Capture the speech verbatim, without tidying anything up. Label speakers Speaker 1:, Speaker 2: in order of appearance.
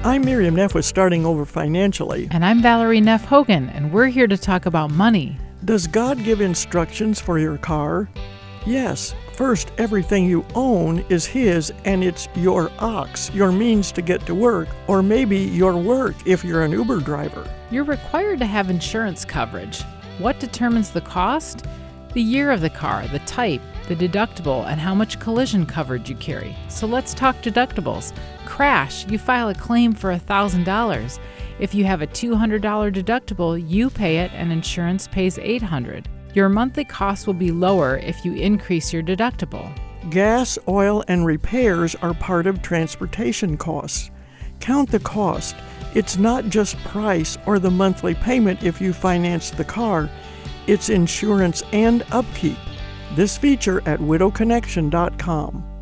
Speaker 1: I'm Miriam Neff with Starting Over Financially.
Speaker 2: And I'm Valerie Neff Hogan, and we're here to talk about money.
Speaker 1: Does God give instructions for your car? Yes. First, everything you own is His, and it's your ox, your means to get to work, or maybe your work if you're an Uber driver.
Speaker 2: You're required to have insurance coverage. What determines the cost? The year of the car, the type, the deductible, and how much collision coverage you carry. So let's talk deductibles. Crash, you file a claim for one thousand dollars. If you have a two hundred dollars deductible, you pay it and insurance pays eight hundred dollars. Your monthly cost will be lower if you increase your deductible.
Speaker 1: Gas, oil, and repairs are part of transportation costs. Count the cost. It's not just price or the monthly payment if you finance the car. It's insurance and upkeep. This feature at widow connection dot com.